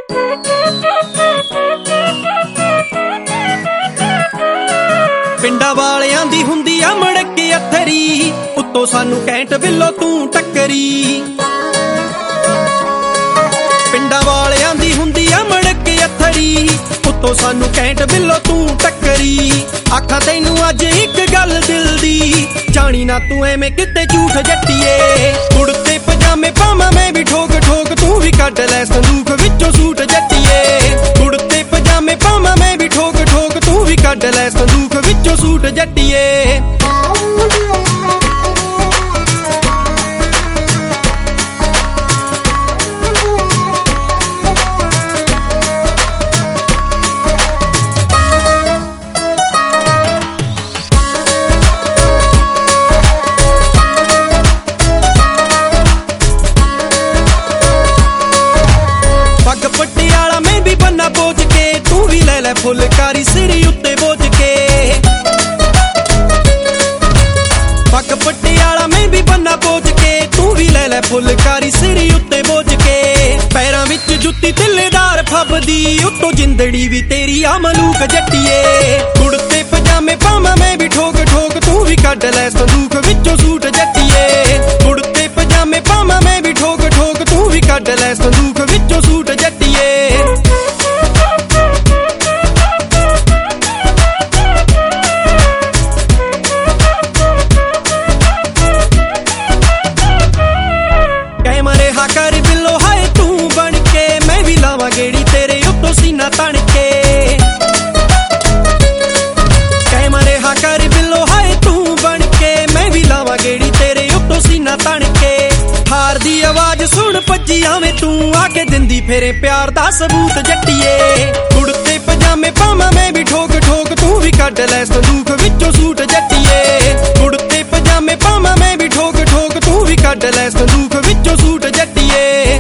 ਪਿੰਡਾਂ ਵਾਲਿਆਂ ਦੀ ਹੁੰਦੀ ਆ ਮੜਕੇ ਅਥਰੀ, ਉੱਤੋਂ ਸਾਨੂੰ ਕੈਂਟ ਬਿੱਲੋ ਤੂੰ ਟੱਕਰੀ। ਪਿੰਡਾਂ ਵਾਲਿਆਂ ਦੀ ਹੁੰਦੀ ਆ ਮੜਕੇ ਅਥਰੀ, ਉੱਤੋਂ ਸਾਨੂੰ ਕੈਂਟ ਬਿੱਲੋ ਤੂੰ ਟੱਕਰੀ। ਆਖਾਂ ਤੈਨੂੰ ਅੱਜ ਇੱਕ ਗੱਲ ਦਿਲ ਦੀ, ਜਾਣੀ ਨਾ ਤੂੰ ਐਵੇਂ ਕਿਤੇ ਝੂਠ ਜੱਟੀਏ। ਕੁੜਤੇ ਪਜਾਮੇ ਪਾਵਾਂ ਮੈਂ ਵੀ ਠੋਕ ਠੋਕ, ਤੂੰ ਵੀ ਕੱਢ ਲੈ ਸੰਦੂਕ ਵਿੱਚੋਂ ਸੂਟ ਜੱਟੀਏ। ਕੁੜਤੇ ਪਜਾਮੇ ਪਾਵਾਂ ਮੈਂ ਵੀ ਠੋਕ ਠੋਕ, ਤੂੰ ਵੀ ਕੱਢ ਲੈ ਸੰਦੂਕ ਵਿੱਚੋਂ ਸੂਟ ਜੱਟੀਏ। ਪਟਿਆਲਾ ਮੈਂ ਵੀ ਬੰਨਾ ਪੋਚ ਕੇ, ਤੂੰ ਵੀ ਲੈ ਲੈ ਫੁਲਕਾਰੀ ਸਿਰੀ ਉੱਤੇ ਬੋਝ ਕੇ। ਪੱਗ ਪਟਿਆਲਾ ਮੈਂ ਵੀ ਬੰਨਾ ਪੋਚ ਕੇ, ਤੂੰ ਵੀ ਲੈ ਲੈ ਫੁਲਕਾਰੀ ਸਿਰੀ ਉੱਤੇ ਬੋਝ ਕੇ। ਪੈਰਾਂ ਵਿੱਚ ਜੁੱਤੀ ਤਿੱਲੇਦਾਰ ਫੱਬਦੀ, ਉੱਤੋਂ ਜਿੰਦੜੀ ਵੀ ਤੇਰੀ ਆ ਮਲੂਕ ਜੱਟੀਏ। ਕੁੜਤੇ ਪਜਾਮੇ ਪਾਵਾਂ ਮੈਂ ਵੀ ਠੋਕ ਠੋਕ, ਤੂੰ ਵੀ ਕੱਢ ਲੈ ਸੰਦੂਕ ਵਿੱਚੋਂ ਸੂਟ ਜੱਟੀਏ। ਕੁੜਤੇ ਪਜਾਮੇ ਪਾਵਾਂ ਮੈਂ ਵੀ ਠੋਕ ਠੋਕ, ਤੂੰ ਵੀ ਕੱਢ ਲੈ ਸੰਦੂਕ ਵਿੱਚੋਂ ਸੂਟ ਜੱਟੀਏ। ਕੈਮਰੇ ਹਾ ਕਰ ਬਿੱਲੋ ਹਾਏ ਤੂੰ ਬਣ ਕੇ, ਮੈਂ ਵੀ ਲਾਵਾਂ ਗੇੜੀ ਤੇਰੇ ਉੱਤੋਂ ਸੀਨਾ ਤਣ ਕੇ। ਕੈਮਰੇ ਹਾ ਕਰ ਬਿੱਲੋ ਹਾਏ ਤੂੰ ਬਣ ਕੇ, ਮੈਂ ਵੀ ਲਾਵਾਂ ਗੇੜੀ ਤੇਰੇ ਉੱਤੋਂ ਸੀਨਾ ਤਣ ਕੇ। ਹਾਰ ਦੀ ਆਵਾਜ਼ ਸੁਣ ਭੱਜੀ ਆਵੇਂ ਤੂੰ, ਆ ਕੇ ਦਿੰਦੀ ਫੇਰੇ ਪਿਆਰ ਦਾ ਸਬੂਤ ਜੱਟੀਏ। ਕੁੜਤੇ ਪਜਾਮੇ ਪਾਵਾਂ ਮੈਂ ਵੀ ਠੋਕ ਠੋਕ, ਤੂੰ ਵੀ ਕੱਢ ਲੈ ਸੰਦੂਕ ਵਿੱਚੋਂ ਸੂਟ ਜੱਟੀਏ। ਕੁੜਤੇ ਪਜਾਮੇ ਪਾਵਾਂ ਮੈਂ ਵੀ ਠੋਕ ਠੋਕ, ਤੂੰ ਵੀ ਕੱਢ ਲੈ ਸੰਦੂਕ ਵਿੱਚੋਂ ਸੂਟ ਜੱਟੀਏ।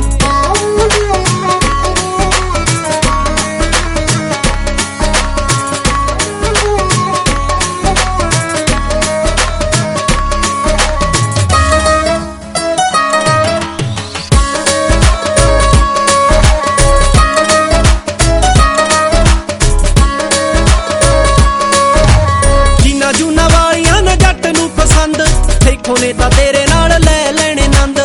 ਜੂਨਾ ਵਾਲੀਆਂ ਨਾ ਜੱਟ ਨੂੰ ਪਸੰਦ, ਦੇਖੋ ਨੇ ਤਾਂ ਤੇਰੇ ਨਾਲ ਲੈ ਲੈਣੇ ਨੰਦ।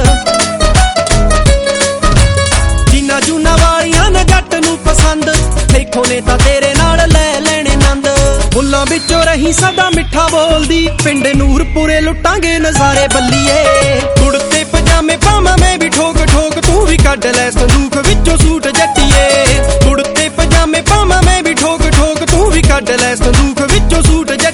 ਜਿੰਨਾ ਜੂਨਾ ਵਾਲੀਆਂ ਨਾ ਜੱਟ ਨੂੰ ਪਸੰਦ, ਦੇਖੋ ਨੇ ਤਾਂ ਤੇਰੇ ਨਾਲ ਲੈ ਲੈਣੇ ਨੰਦ। ਬੁੱਲਾਂ ਵਿੱਚੋਂ ਰਹੀ ਸਦਾ ਮਿੱਠਾ ਬੋਲਦੀ, ਪਿੰਡ ਨੂਰਪੁਰੇ ਲੁੱਟਾਂਗੇ ਨਜ਼ਾਰੇ ਬੱਲੀਏ। ਕੁੜਤੇ ਪਜਾਮੇ ਪਾਵਾਂ ਮੈਂ ਵੀ ਠੋਕ ਠੋਕ, ਤੂੰ ਵੀ ਕੱਢ ਲੈ ਸੰਦੂਕ ਵਿੱਚੋਂ ਸੂਟ ਜੱਟੀਏ। ਕੁੜਤੇ ਪਜਾਮੇ ਪਾਵਾਂ ਮੈਂ ਵੀ ਠੋਕ ਠੋਕ, ਤੂੰ ਵੀ ਕੱਢ ਲੈ ਸੰਦੂਕ ਵਿੱਚੋਂ ਸੂਟ।